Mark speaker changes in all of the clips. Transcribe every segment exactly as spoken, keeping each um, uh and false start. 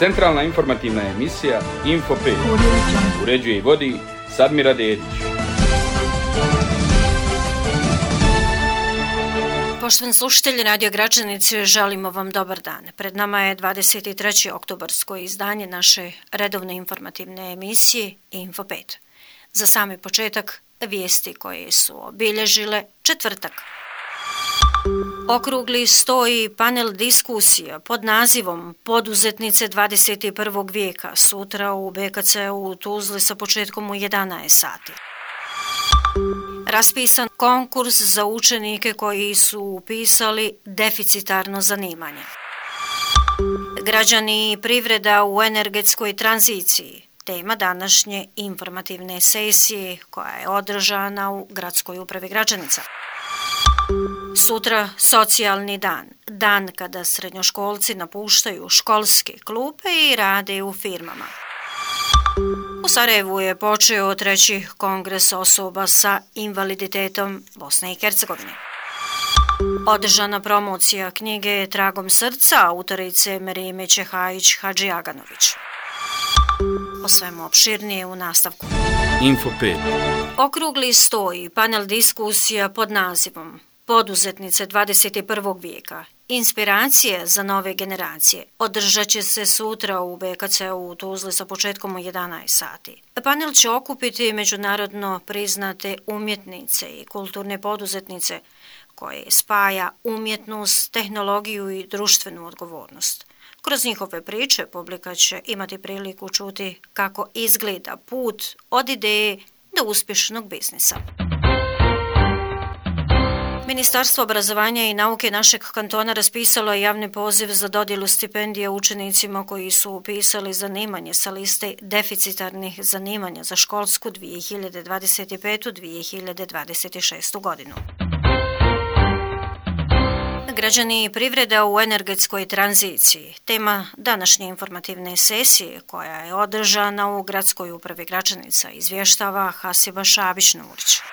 Speaker 1: Centralna informativna emisija Info pet. Uređuje i vodi Sadmira Dedić.
Speaker 2: Poštovani slušatelji Radio Gračanice, želimo vam dobar dan. Pred nama je dvadeset treće oktobarsko izdanje naše redovne informativne emisije Info pet. Za sami početak, vijesti koje su obilježile četvrtak. Okrugli sto i panel diskusija pod nazivom Poduzetnice dvadeset prvog vijeka sutra u B K C u Tuzli sa početkom u jedanaest sati. Raspisan konkurs za učenike koji su upisali deficitarno zanimanje. Građani i privreda u energetskoj tranziciji, tema današnje informativne sesije koja je održana u Gradskoj upravi Gračanica. Sutra socijalni dan, dan kada srednjoškolci napuštaju školske klupe i rade u firmama. U Sarajevu je počeo treći kongres osoba sa invaliditetom Bosne i Hercegovine. Održana promocija knjige Tragom srca autorice Merime Čehajić Hadžiaganović. O svemu opširnije u nastavku.
Speaker 1: Info pet.
Speaker 2: Okrugli sto i panel diskusija pod nazivom Poduzetnice dvadeset prvog vijeka, inspiracije za nove generacije, održat će se sutra u B K C u Tuzli sa početkom u jedanaest sati. Panel će okupiti međunarodno priznate umjetnice i kulturne poduzetnice koje spaja umjetnost, tehnologiju i društvenu odgovornost. Kroz njihove priče publika će imati priliku čuti kako izgleda put od ideje do uspješnog biznisa. Ministarstvo obrazovanja i nauke našeg kantona raspisalo je javni poziv za dodjelu stipendija učenicima koji su upisali zanimanje sa liste deficitarnih zanimanja za školsku dvije hiljade dvadeset pete do dvije hiljade dvadeset šeste. godinu. Građani i privreda u energetskoj tranziciji, tema današnje informativne sesije koja je održana u Gradskoj upravi Gračanica, izvještava Hasiba Šabić-Nurić.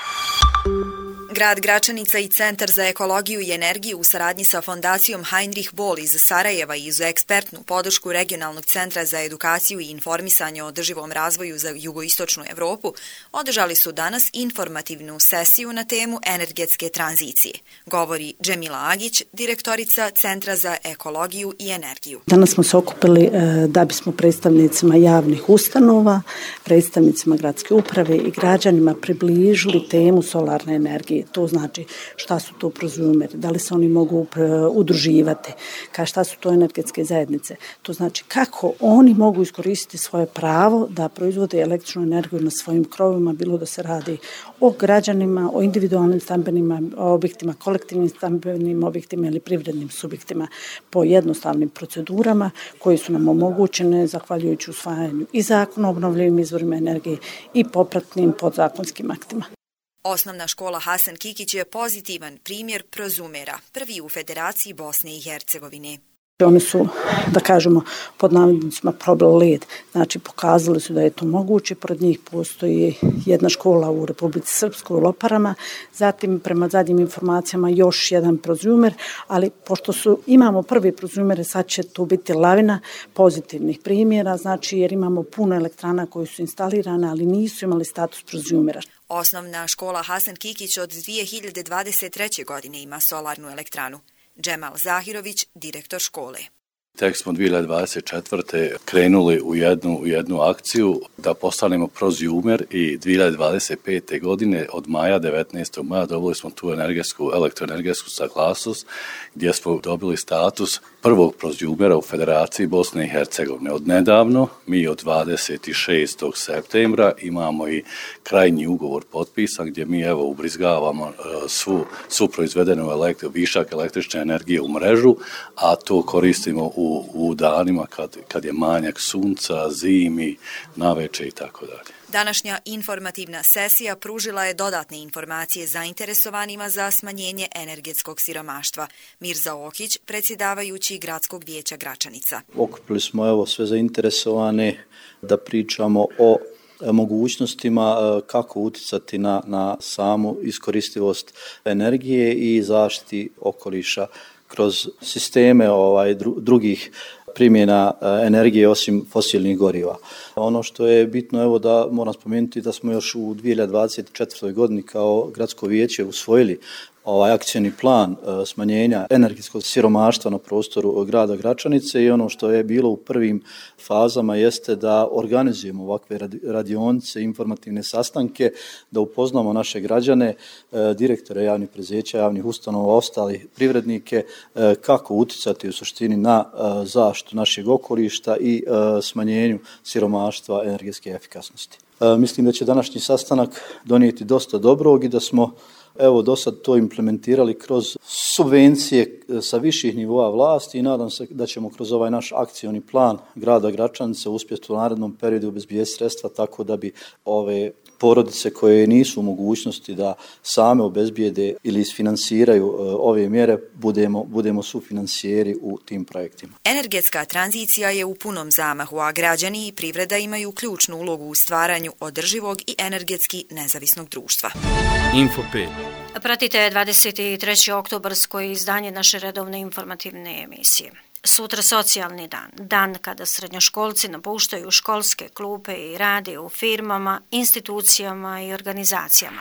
Speaker 3: Grad Gračanica i Centar za ekologiju i energiju u saradnji sa Fondacijom Heinrich Böll iz Sarajeva i uz ekspertnu podršku Regionalnog centra za edukaciju i informisanje o održivom razvoju za jugoistočnu Evropu održali su danas informativnu sesiju na temu energetske tranzicije, govori Džemila Agić, direktorica Centra za ekologiju i energiju.
Speaker 4: Danas smo se okupili da bismo predstavnicima javnih ustanova, predstavnicima gradske uprave i građanima približili temu solarne energije. To znači šta su to prozumeri, da li se oni mogu udruživati, ka šta su to energetske zajednice. To znači kako oni mogu iskoristiti svoje pravo da proizvode električnu energiju na svojim krovima, bilo da se radi o građanima, o individualnim stambenim objektima, kolektivnim stambenim objektima ili privrednim subjektima po jednostavnim procedurama koje su nam omogućene zahvaljujući usvajanju i zakona o obnovljivim izvorima energije i popratnim podzakonskim aktima.
Speaker 3: Osnovna škola Hasan Kikić je pozitivan primjer prozumera, prvi u Federaciji Bosne i Hercegovine.
Speaker 4: Oni su, da kažemo, pod navodnicima probali led, znači pokazali su da je to moguće. Pored njih postoji jedna škola u Republici Srpskoj u Loparama, zatim prema zadnjim informacijama još jedan prozumer, ali pošto su, imamo prvi prozumere, sad će tu biti lavina pozitivnih primjera, znači jer imamo puno elektrana koji su instalirane, ali nisu imali status prozumera.
Speaker 3: Osnovna škola Hasan Kikić od dvije hiljade dvadeset treće. godine ima solarnu elektranu. Džemal Zahirović, direktor škole.
Speaker 5: Tek smo dvije hiljade dvadeset četvrte. krenuli u jednu, u jednu akciju da postanemo prozumer i dvije hiljade dvadeset pete. godine od maja, devetnaestog maja, dobili smo tu energetsku, elektroenergetsku saglasnost gdje smo dobili status prvog prozumera u Federaciji Bosne i Hercegovine. Od nedavno, mi od dvadeset šestog septembra imamo i krajnji ugovor potpisan gdje mi evo ubrizgavamo svu, svu proizvedenu elektri, višak električne energije u mrežu, a to koristimo u U, u danima kad, kad je manjak sunca, zimi, naveče i tako dalje.
Speaker 3: Današnja informativna sesija pružila je dodatne informacije zainteresovanima za smanjenje energetskog siromaštva. Mirza Okić, predsjedavajući Gradskog vijeća Gračanica.
Speaker 6: Okupili smo evo sve zainteresovane da pričamo o mogućnostima kako utjecati na, na samu iskoristivost energije i zaštiti okoliša kroz sisteme ovaj, dru, drugih primjena energije osim fosilnih goriva. Ono što je bitno, evo da moram spomenuti da smo još u dvije hiljade dvadeset četvrtoj godini kao gradsko vijeće usvojili ovaj akcijni plan smanjenja energetskog siromaštva na prostoru grada Gračanice i ono što je bilo u prvim fazama jeste da organizujemo ovakve radionice, informativne sastanke, da upoznamo naše građane, direktore javnih preduzeća, javnih ustanova, ostali privrednike, kako uticati u suštini na zaštitu našeg okoliša i smanjenju siromaštva energetske efikasnosti. Mislim da će današnji sastanak donijeti dosta dobrog i da smo evo do sad to implementirali kroz subvencije sa viših nivoa vlasti i nadam se da ćemo kroz ovaj naš akcioni plan grada Gračanice uspjeti u narednom periodu obezbijediti sredstva tako da bi ove porodice koje nisu u mogućnosti da same obezbijede ili isfinansiraju ove mjere, budemo, budemo sufinancijeri u tim projektima.
Speaker 3: Energetska tranzicija je u punom zamahu, a građani i privreda imaju ključnu ulogu u stvaranju održivog i energetski nezavisnog društva.
Speaker 1: Info pet.
Speaker 2: Pratite dvadeset treće oktobarsko izdanje naše redovne informativne emisije. Sutra socijalni dan, dan kada srednjoškolci napuštaju školske klupe i rade u firmama, institucijama i organizacijama.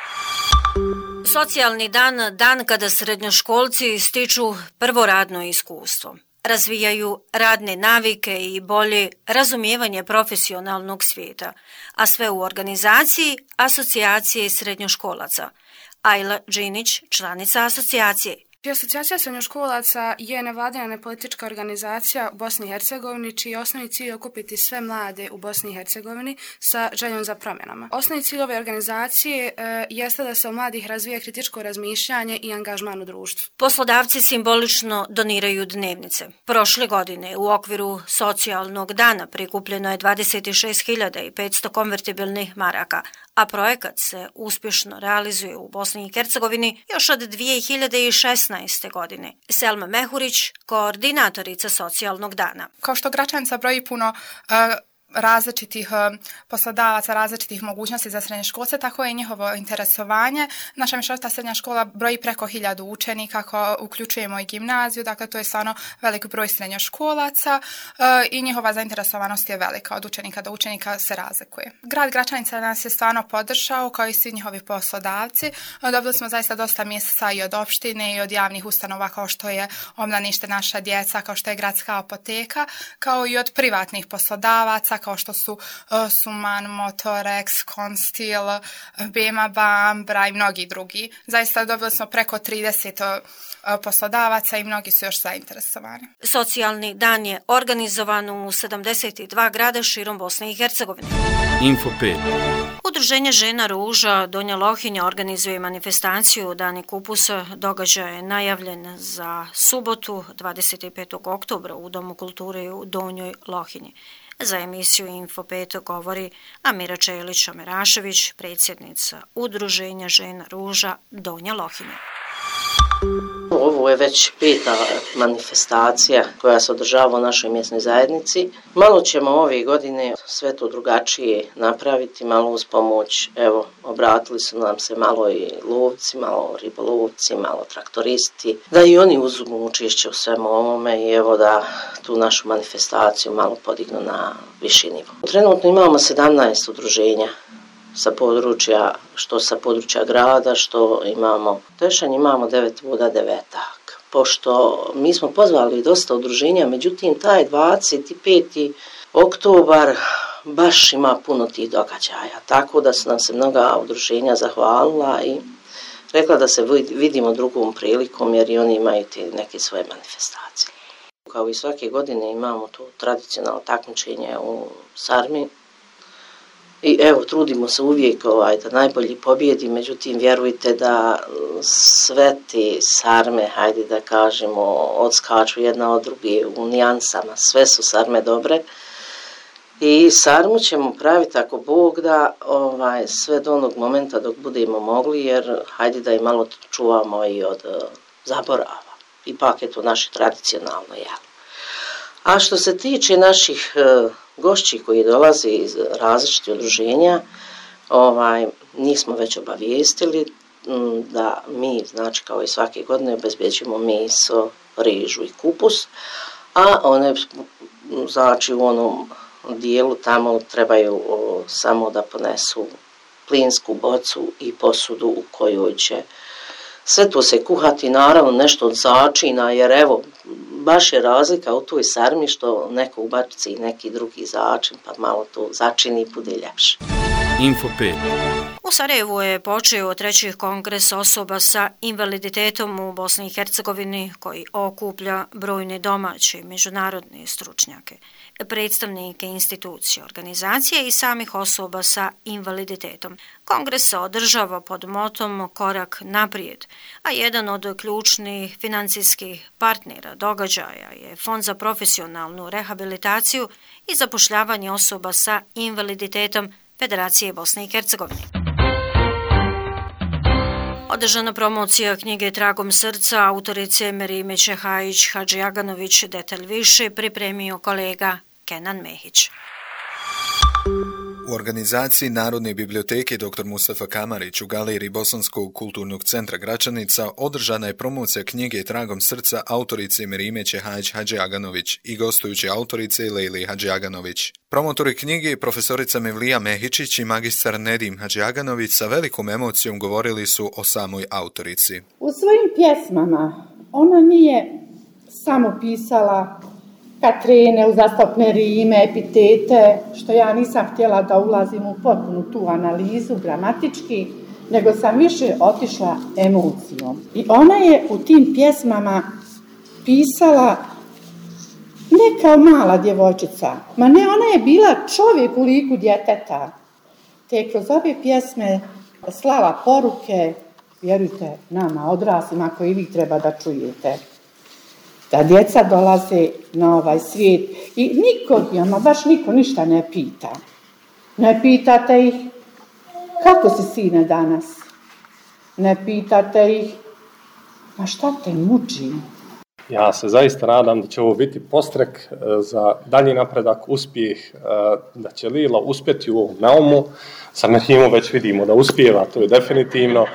Speaker 2: Socijalni dan, dan kada srednjoškolci stiču prvo radno iskustvo, razvijaju radne navike i bolje razumijevanje profesionalnog svijeta, a sve u organizaciji Asocijacije srednjoškolaca. Ajla Đinić, članica asocijacije.
Speaker 7: Asocijacija srednjoškolaca je nevladina nepolitička organizacija u Bosni i Hercegovini čiji je osnovni cilj okupiti sve mlade u Bosni i Hercegovini sa željom za promjenama. Osnovni cilj ove organizacije e, jeste da se u mladih razvije kritičko razmišljanje i angažman u društvu.
Speaker 2: Poslodavci simbolično doniraju dnevnice. Prošle godine u okviru socijalnog dana prikupljeno je dvadeset šest hiljada petsto konvertibilnih maraka, a projekat se uspješno realizuje u Bosni i Hercegovini još od dvije hiljade šesnaeste. godine. Selma Mehurić, koordinatorica socijalnog dana.
Speaker 8: Kao što Gračanica broji puno uh, različitih uh, poslodavaca, različitih mogućnosti za srednjoškolce, tako je njihovo interesovanje. Naša mješovita srednja škola broji preko hiljadu učenika, ako uključujemo i gimnaziju, dakle to je stvarno velik broj srednjoškolaca uh, i njihova zainteresovanost je velika, od učenika do učenika se razlikuje. Grad Gračanica nas je stvarno podržao, kao i svi njihovi poslodavci. Dobili smo zaista dosta mjesta i od opštine i od javnih ustanova kao što je Obdanište naša djeca, kao što je Gradska apoteka, kao i od privatnih poslodavaca kao što su uh, Suman, Motorex, Konstil, Bema Bambra i mnogi drugi. Zaista dobili smo preko trideset uh, poslodavaca i mnogi su još zainteresovani.
Speaker 2: Socijalni dan je organizovan u sedamdeset dva grada širom Bosne i Hercegovine.
Speaker 1: Info pet.
Speaker 2: Udruženje žena Ruža Donja Lohinja organizuje manifestaciju Dani kupusa. Događaj je najavljen za subotu dvadeset petog oktobra u Domu kulture u Donjoj Lohinji. Za emisiju Info pet govori Amira Čelić-Amerašević, predsjednica Udruženja žena Ruža Donja Lohinja.
Speaker 9: Ovo je već peta manifestacija koja se održava u našoj mjesnoj zajednici. Malo ćemo ove godine sve to drugačije napraviti, malo uz pomoć, evo, obratili su nam se malo i lovci, malo ribolovci, malo traktoristi, da i oni uzmu učešće u svemu ovome i evo da tu našu manifestaciju malo podignu na viši nivo. Trenutno imamo sedamnaest udruženja sa područja, što sa područja grada, što imamo Tešanj, imamo devet voda devetak. Pošto mi smo pozvali dosta udruženja, međutim taj dvadeset peti oktobar baš ima puno tih događaja, tako da su nam se mnoga udruženja zahvalila i rekla da se vidimo drugom prilikom jer i oni imaju te neke svoje manifestacije. Kao i svake godine imamo tu tradicionalno takmičenje u sarmi. I evo, trudimo se uvijek ovaj, da najbolji pobjedi, međutim, vjerujte da sve te sarme, hajde da kažemo, odskaču jedna od druge u nijansama. Sve su sarme dobre i sarmu ćemo praviti ako Bog da ovaj, sve do onog momenta dok budemo mogli, jer hajde da i malo čuvamo i od uh, zaborava. Ipak je to naše tradicionalno, jel? A što se tiče naših uh, gošći koji dolaze iz različitih udruženja, ovaj, njih smo već obavijestili da mi, znači kao i svake godine, obezbeđujemo meso, rižu i kupus, a one znači u onom dijelu tamo trebaju o, samo da ponesu plinsku bocu i posudu u kojoj će sve to se kuhati, naravno nešto od začina, jer evo, baš je razlika u toj sarmi što neko ubaci neki drugi začin, pa malo to začini i bude ljepše.
Speaker 1: Info pet.
Speaker 2: U Sarajevu je počeo treći kongres osoba sa invaliditetom u Bosni i Hercegovini koji okuplja brojne domaće i međunarodne stručnjake, predstavnike institucije, organizacije i samih osoba sa invaliditetom. Kongres se održava pod motom Korak naprijed, a jedan od ključnih financijskih partnera događaja je Fond za profesionalnu rehabilitaciju i zapošljavanje osoba sa invaliditetom Federacije Bosne i Hercegovine. Održana promocija knjige Tragom srca autorice Merime Čehajić Hadžiaganović, detalj više pripremio kolega Kenan Mehić.
Speaker 10: U organizaciji Narodne biblioteke dr. Mustafa Kamarić u galeriji Bosanskog kulturnog centra Gračanica održana je promocija knjige Tragom srca autorice Merime Čehajić Hadžiaganović i gostujuće autorice Lejli Hadžiaganović. Promotori knjige profesorica Mevlija Mehičić i magistar Nedim Hadžiaganović sa velikom emocijom govorili su o samoj autorici.
Speaker 11: U svojim pjesmama ona nije samo pisala Katrine, uzastopne rime, epitete, što ja nisam htjela da ulazim u potpunu tu analizu gramatički, nego sam više otišla emocijom. I ona je u tim pjesmama pisala ne kao mala djevojčica, ma ne, ona je bila čovjek u liku djeteta, te kroz ove pjesme slala poruke, vjerujte nama, odraslima koji vi treba da čujete. Da djeca dolaze na ovaj svijet i niko, ama baš niko ništa ne pita. Ne pitate ih kako si sine danas. Ne pitate ih ma šta te muči.
Speaker 12: Ja se zaista nadam da će ovo biti postrek za dalji napredak, uspjeh, da će Lila uspjeti u ovom naumu. Sa Merimom već vidimo da uspijeva, to je definitivno.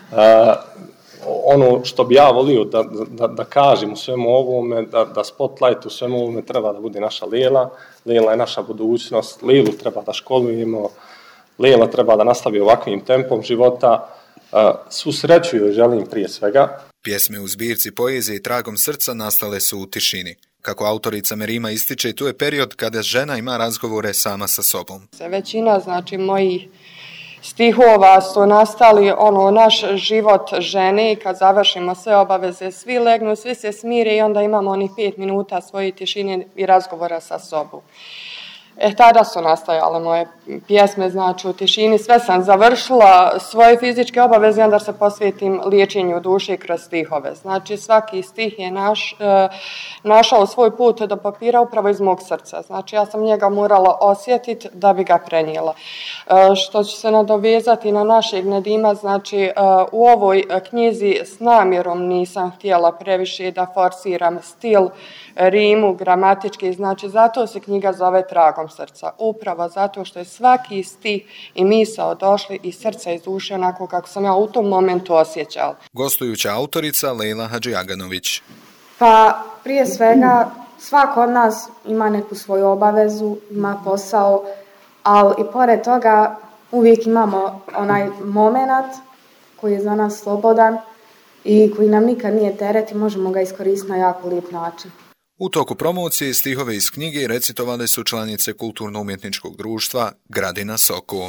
Speaker 12: Ono što bi ja volio da, da, da kažem u svemu ovome, da, da spotlight u svemu ovome treba da bude naša Lila. Lila je naša budućnost, Lilu treba da školujemo, Lila treba da nastavi ovakvim tempom života. Svu sreću joj želim prije svega.
Speaker 10: Pjesme u zbirci poezije Tragom srca nastale su u tišini. Kako autorica Merima ističe, tu je period kada žena ima razgovore sama sa sobom.
Speaker 13: Većina, znači, mojih stihova su nastali ono naš život žene, kad završimo sve obaveze, svi legnu, svi se smire i onda imamo onih pet minuta svoje tišine i razgovora sa sobom. E, tada su nastajale moje pjesme, znači u tišini. Sve sam završila svoje fizičke obaveze, onda se posvetim liječenju duše kroz stihove. Znači svaki stih je naš, e, našao svoj put do papira upravo iz mog srca. Znači ja sam njega morala osjetiti da bi ga prenijela. E, što će se nadovezati na našeg Nedima, znači e, u ovoj knjizi s namjerom nisam htjela previše da forsiram stil, rimu, gramatički, znači zato se knjiga zove Tragom srca. Upravo zato što je svaki stih i misao došli iz srca, iz duše, onako kako sam ja u tom momentu osjećala.
Speaker 10: Gostujuća autorica Lejla Hadžiaganović.
Speaker 14: Pa prije svega svako od nas ima neku svoju obavezu, ima posao, ali i pored toga uvijek imamo onaj moment koji je za nas slobodan i koji nam nikad nije teret i možemo ga iskoristiti na jako lijep način.
Speaker 10: U toku promocije stihove iz knjige recitovale su članice Kulturno-umjetničkog društva Gradina Soku.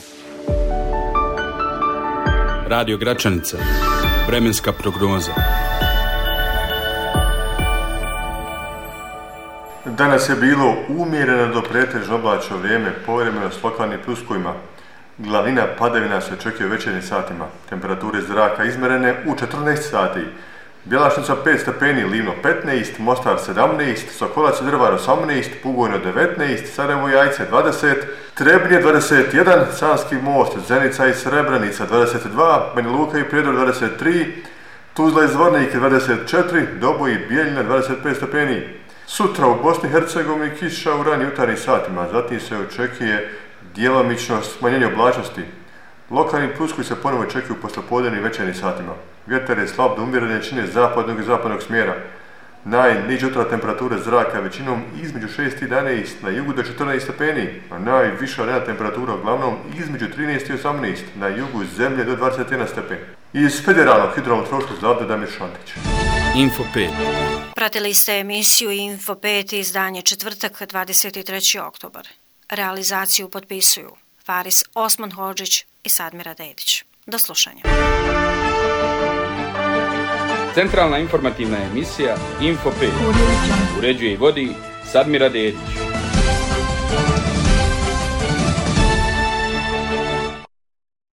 Speaker 1: Radio Gračanica. Vremenska prognoza.
Speaker 15: Danas je bilo umjereno do pretežno oblačno vrijeme, povremeno s lokalnim pljuskovima. Glavnina padavina se očekuje u večernjim satima. Temperature zraka izmerene u četrnaest sati. Bjelašnica pet stepeni, Livno petnaest, Mostar sedamnaest, Sokolac i Drvar osamnaest, Pugojno devetnaest, Sarajevo Jajce dvadeset, Trebnje dvadeset jedan, Sanski most, Zenica i Srebrenica dvadeset dva, Banja Luka i Prijedor dvadeset tri, Tuzla i Zvornik dvadeset četiri, Doboj i Bijeljina dvadeset pet stepeni. Sutra u Bosni i Hercegovini kiša u ranim jutarnjim satima, zatim se očekuje djelomično smanjenje oblačnosti. Lokalni pljuskovi se ponovo očekuju poslijepodnevnim i večernjim satima. Vjetar je slab do umjerene jačine zapadnog i zapadnog smjera. Najniža jutra temperature zraka većinom između šest i jedanaest, na jugu do četrnaest stepeni, a najviša dnevna temperatura uglavnom između trinaest i osamnaest, na jugu zemlje do dvadeset jedan stepen. Iz Federalnog hidrometeorološkog zavoda Damir Šantić.
Speaker 2: Info pet. Pratili ste emisiju Info pet, izdanje četvrtak, dvadeset treći oktobar. Realizaciju potpisuju Faris Osman Hodžić i Sadmira Dedić. Do slušanja.
Speaker 1: Centralna informativna emisija Info pet. Uređuje i vodi Sadmira Dedić.